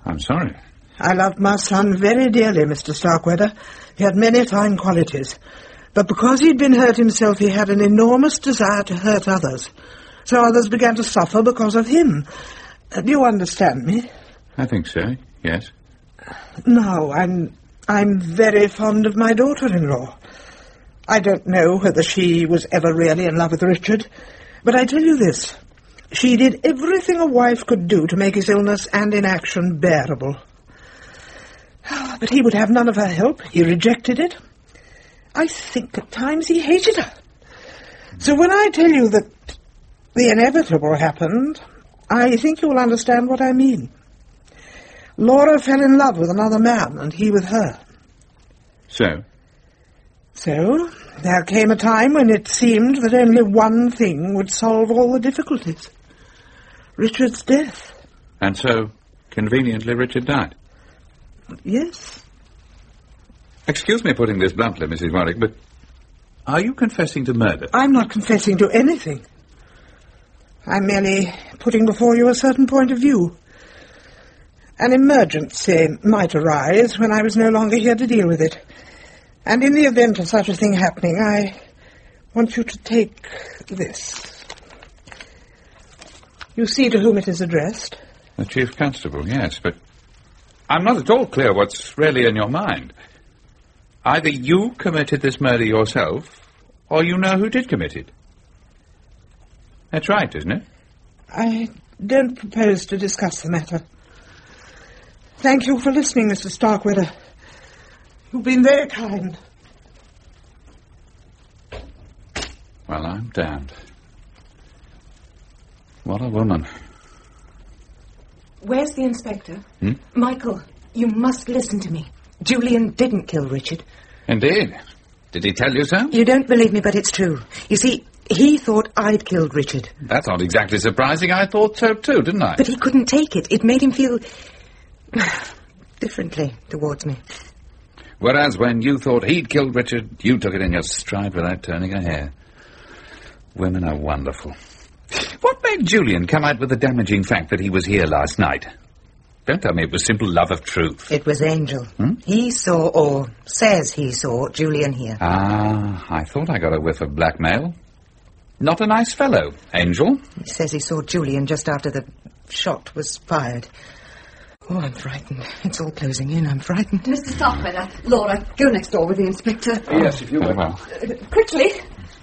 I'm sorry. I loved my son very dearly, Mister Starkweather. He had many fine qualities. But because he'd been hurt himself, he had an enormous desire to hurt others. So others began to suffer because of him. Uh, do you understand me? I think so, yes. No, I'm... I'm very fond of my daughter-in-law. I don't know whether she was ever really in love with Richard, but I tell you this. She did everything a wife could do to make his illness and inaction bearable. But he would have none of her help. He rejected it. I think at times he hated her. So when I tell you that the inevitable happened, I think you will understand what I mean. Laura fell in love with another man, and he with her. So? So, there came a time when it seemed that only one thing would solve all the difficulties. Richard's death. And so, conveniently, Richard died? Yes. Excuse me putting this bluntly, Missus Warwick, but are you confessing to murder? I'm not confessing to anything. I'm merely putting before you a certain point of view. An emergency might arise when I was no longer here to deal with it. And in the event of such a thing happening, I want you to take this. You see to whom it is addressed? The Chief Constable, yes, but I'm not at all clear what's really in your mind. Either you committed this murder yourself, or you know who did commit it. That's right, isn't it? I don't propose to discuss the matter. Thank you for listening, Mister Starkweather. You've been very kind. Well, I'm damned. What a woman. Where's the inspector? Hmm? Michael, you must listen to me. Julian didn't kill Richard. Indeed. Did he tell you so? You don't believe me, but it's true. You see, he thought I'd killed Richard. That's not exactly surprising. I thought so too, didn't I? But he couldn't take it. It made him feel differently towards me. Whereas when you thought he'd killed Richard, you took it in your stride without turning a hair. Women are wonderful. What made Julian come out with the damaging fact that he was here last night? Don't tell me it was simple love of truth. It was Angel. Hmm? He saw, or says he saw, Julian here. Ah, I thought I got a whiff of blackmail. Not a nice fellow, Angel. He says he saw Julian just after the shot was fired. Oh, I'm frightened. It's all closing in. I'm frightened. Mister Starkweather, Laura, go next door with the inspector. Yes, if you will. Well. Uh, quickly.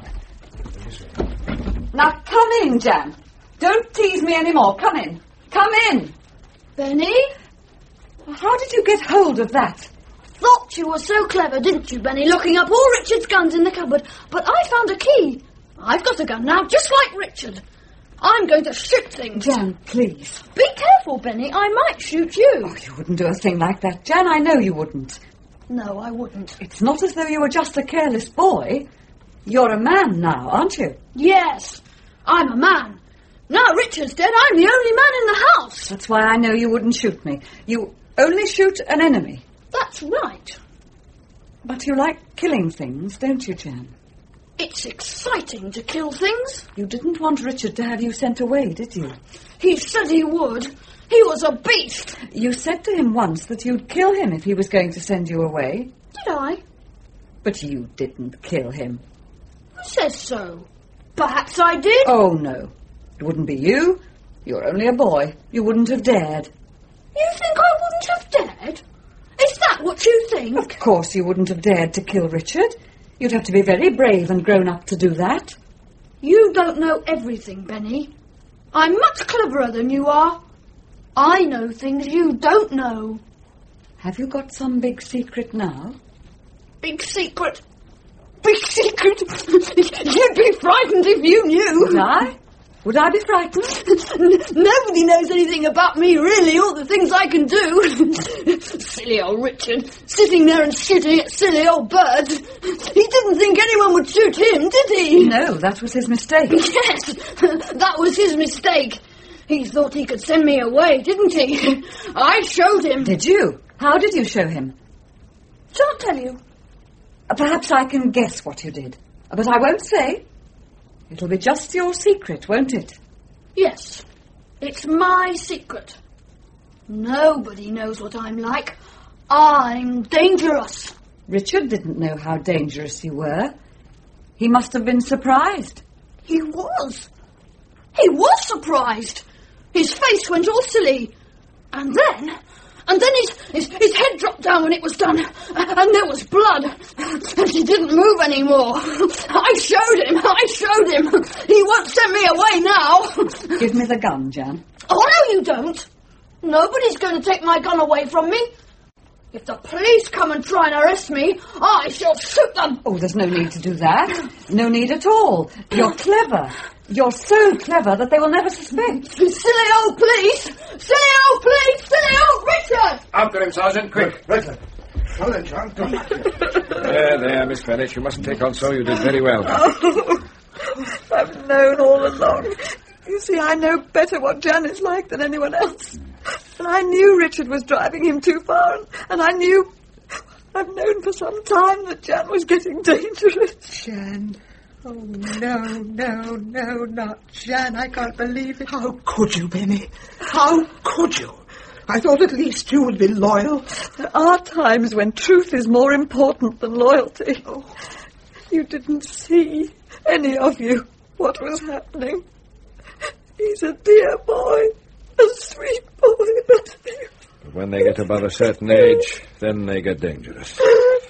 Now, come in, Jan. Don't tease me anymore. Come in. Come in. Benny? How did you get hold of that? Thought you were so clever, didn't you, Benny, locking up all Richard's guns in the cupboard. But I found a key. I've got a gun now, just like Richard. I'm going to shoot things. Jan, please. Be careful, Benny. I might shoot you. Oh, you wouldn't do a thing like that, Jan. I know you wouldn't. No, I wouldn't. It's not as though you were just a careless boy. You're a man now, aren't you? Yes, I'm a man. Now Richard's dead, I'm the only man in the house. That's why I know you wouldn't shoot me. You only shoot an enemy. That's right. But you like killing things, don't you, Jan? It's exciting to kill things. You didn't want Richard to have you sent away, did you? He said he would. He was a beast. You said to him once that you'd kill him if he was going to send you away. Did I? But you didn't kill him. Who says so? Perhaps I did. Oh, no. It wouldn't be you. You're only a boy. You wouldn't have dared. You think I wouldn't have dared? Is that what you think? Of course you wouldn't have dared to kill Richard. You'd have to be very brave and grown up to do that. You don't know everything, Benny. I'm much cleverer than you are. I know things you don't know. Have you got some big secret now? Big secret? Big secret? You'd be frightened if you knew. Would I? Would I be frightened? Nobody knows anything about me, really, or the things I can do. Silly old Richard, sitting there and shooting at silly old birds. He didn't think anyone would shoot him, did he? No, that was his mistake. Yes, that was his mistake. He thought he could send me away, didn't he? I showed him. Did you? How did you show him? Shan't tell you. Perhaps I can guess what you did, but I won't say. It'll be just your secret, won't it? Yes, it's my secret. Nobody knows what I'm like. I'm dangerous. Richard didn't know how dangerous you were. He must have been surprised. He was. He was surprised. His face went all silly. And then... And then his, his, his head dropped down when it was done. And there was blood. And he didn't move anymore. I showed him. I showed him. He won't send me away now. Give me the gun, Jan. Oh, no, you don't. Nobody's going to take my gun away from me. If the police come and try and arrest me, I shall shoot them. Oh, there's no need to do that. No need at all. You're clever. You're so clever that they will never suspect. Silly old police! Silly old police! Silly old Richard! After him, Sergeant, quick. Right, right. Well then, John, come back here. There, there, Miss Bennett. You mustn't take on so. You did very well. Oh, I've known all along. You see, I know better what Jan is like than anyone else. And I knew Richard was driving him too far, and, and I knew... I've known for some time that Jan was getting dangerous. Jan. Oh, no, no, no, not Jan. I can't believe it. How could you, Benny? How could you? I thought at least you would be loyal. There are times when truth is more important than loyalty. Oh. You didn't see, any of you, what was happening. He's a dear boy, a sweet boy, but... But when they get above a certain age, then they get dangerous.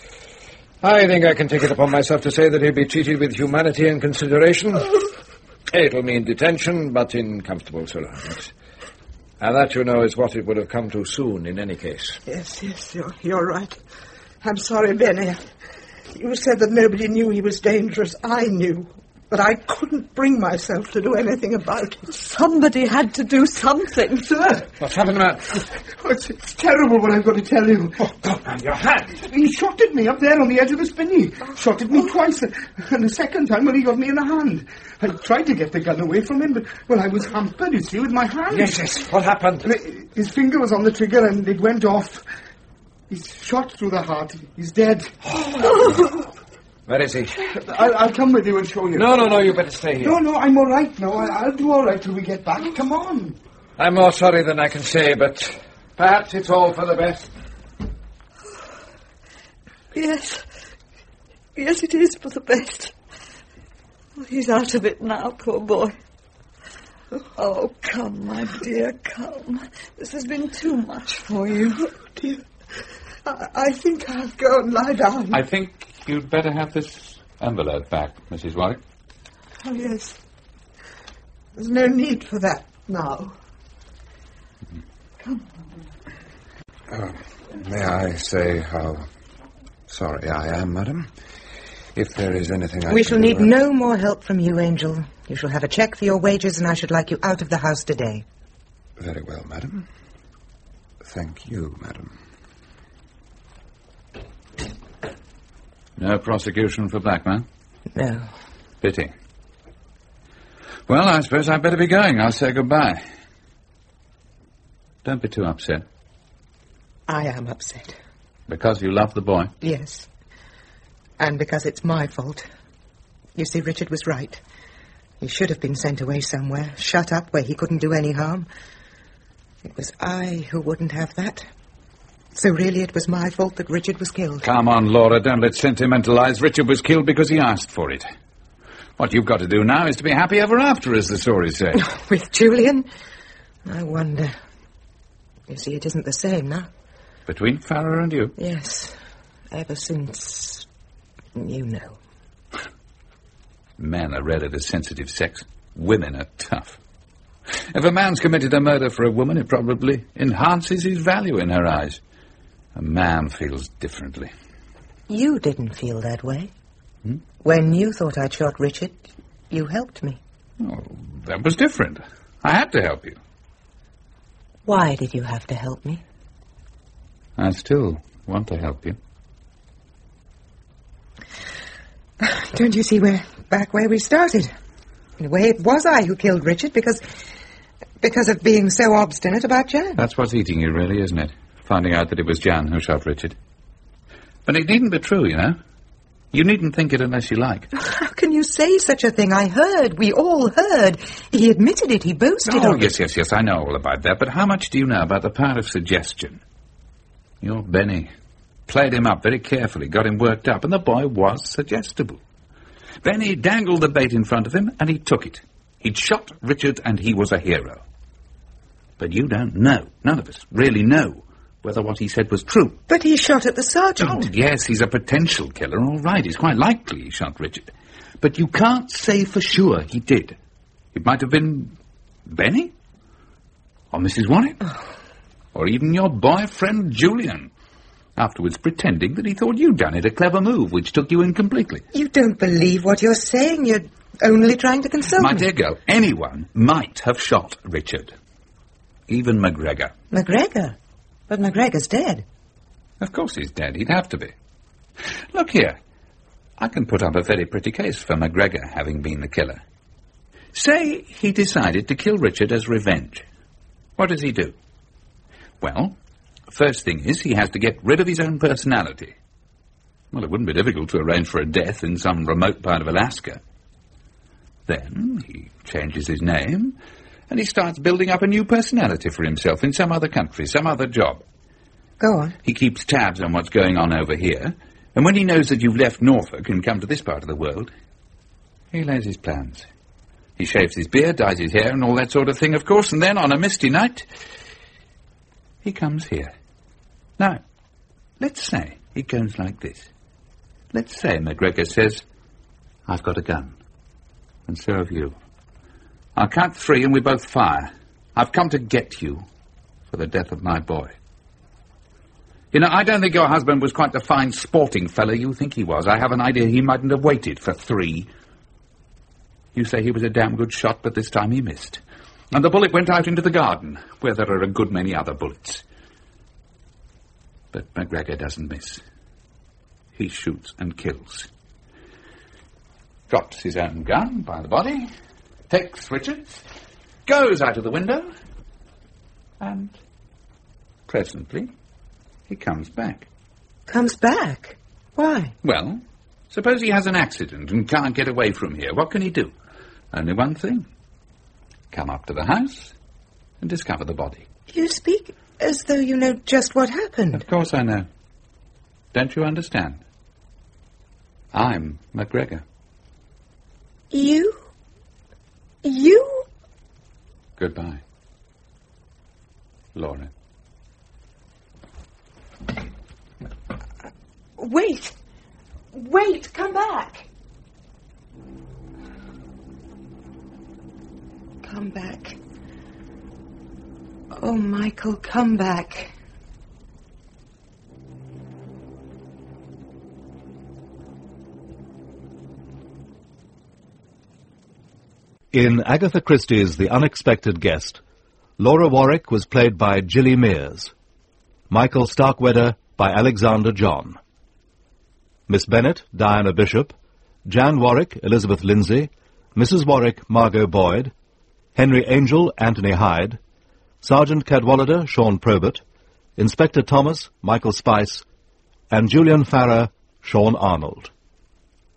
I think I can take it upon myself to say that he'll be treated with humanity and consideration. It'll mean detention, but in comfortable surroundings. And that, you know, is what it would have come to soon in any case. Yes, yes, you're, you're right. I'm sorry, Benny. You said that nobody knew he was dangerous. I knew. But I couldn't bring myself to do anything about it. Somebody had to do something. Sir! What's happened, man? Oh, it's, it's terrible what I've got to tell you. Oh, God, man, your hand! He shot at me up there on the edge of the spinney. Shot at me twice. And the second time, well, he got me in the hand. I tried to get the gun away from him, but, well, I was hampered, you see, with my hand. Yes, yes. What happened? His finger was on the trigger and it went off. He's shot through the heart. He's dead. Oh. Where is he? I'll, I'll come with you and show you. No, no, no, you better stay here. No, no, I'm all right now. I'll, I'll do all right till we get back. Come on. I'm more sorry than I can say, but perhaps it's all for the best. Yes. Yes, it is for the best. Oh, he's out of it now, poor boy. Oh, come, my dear, come. This has been too much for you. Oh, dear. I, I think I'll go and lie down. I think you'd better have this envelope back, Missus Warwick. Oh, yes. There's no need for that now. Come on. Uh, may I say how sorry I am, madam? If there is anything I We can shall do, need I... no more help from you, Angel. You shall have a cheque for your wages, and I should like you out of the house today. Very well, madam. Thank you, madam. No prosecution for Blackman? No. Pity. Well, I suppose I'd better be going. I'll say goodbye. Don't be too upset. I am upset. Because you love the boy? Yes. And because it's my fault. You see, Richard was right. He should have been sent away somewhere, shut up where he couldn't do any harm. It was I who wouldn't have that. So really it was my fault that Richard was killed. Come on, Laura, don't let's sentimentalize. Richard was killed because he asked for it. What you've got to do now is to be happy ever after, as the stories say. With Julian? I wonder. You see, it isn't the same now. Between Farrer and you? Yes. Ever since... you know. Men are rather sensitive sex. Women are tough. If a man's committed a murder for a woman, it probably enhances his value in her eyes. A man feels differently. You didn't feel that way. Hmm? When you thought I'd shot Richard, you helped me. Oh, that was different. I had to help you. Why did you have to help me? I still want to help you. Don't you see we're back where we started? In a way, it was I who killed Richard because... because of being so obstinate about Jan. That's what's eating you, really, isn't it? Finding out that it was Jan who shot Richard. But it needn't be true, you know. You needn't think it unless you like. How can you say such a thing? I heard. We all heard. He admitted it. He boasted Oh, of yes, it. yes, yes, I know all about that. But how much do you know about the power of suggestion? Your Benny played him up very carefully, got him worked up, and the boy was suggestible. Benny dangled the bait in front of him, and he took it. He'd shot Richard, and he was a hero. But you don't know, none of us really know, whether what he said was true. But he shot at the sergeant. Oh, yes, he's a potential killer, all right. It's quite likely he shot Richard. But you can't say for sure he did. It might have been Benny, or Missus Warwick, oh. or even your boyfriend Julian, afterwards pretending that he thought you'd done it, a clever move which took you in completely. You don't believe what you're saying. You're only trying to console My me. dear girl, anyone might have shot Richard. Even MacGregor. MacGregor? But MacGregor's dead. Of course he's dead. He'd have to be. Look here. I can put up a very pretty case for MacGregor having been the killer. Say he decided to kill Richard as revenge. What does he do? Well, first thing is he has to get rid of his own personality. Well, it wouldn't be difficult to arrange for a death in some remote part of Alaska. Then he changes his name, and he starts building up a new personality for himself in some other country, some other job. Go on. He keeps tabs on what's going on over here, and when he knows that you've left Norfolk and come to this part of the world, he lays his plans. He shaves his beard, dyes his hair, and all that sort of thing, of course, and then, on a misty night, he comes here. Now, let's say it goes like this. Let's say MacGregor says, I've got a gun, and so have you. I'll count three and we both fire. I've come to get you for the death of my boy. You know, I don't think your husband was quite the fine sporting fellow you think he was. I have an idea he mightn't have waited for three. You say he was a damn good shot, but this time he missed. And the bullet went out into the garden, where there are a good many other bullets. But MacGregor doesn't miss. He shoots and kills. Drops his own gun by the body, takes Richard's, goes out of the window, and presently he comes back. Comes back? Why? Well, suppose he has an accident and can't get away from here. What can he do? Only one thing. Come up to the house and discover the body. You speak as though you know just what happened. Of course I know. Don't you understand? I'm MacGregor. You? You? Goodbye, Laura. Wait. Wait, come back. Come back. Oh, Michael, come back. In Agatha Christie's The Unexpected Guest, Laura Warwick was played by Gilly Mears, Michael Starkweather by Alexander John, Miss Bennet, Diana Bishop, Jan Warwick, Elizabeth Lindsay, Missus Warwick, Margot Boyd, Henry Angel, Anthony Hyde, Sergeant Cadwallader, Sean Probert, Inspector Thomas, Michael Spice, and Julian Farrer, Sean Arnold.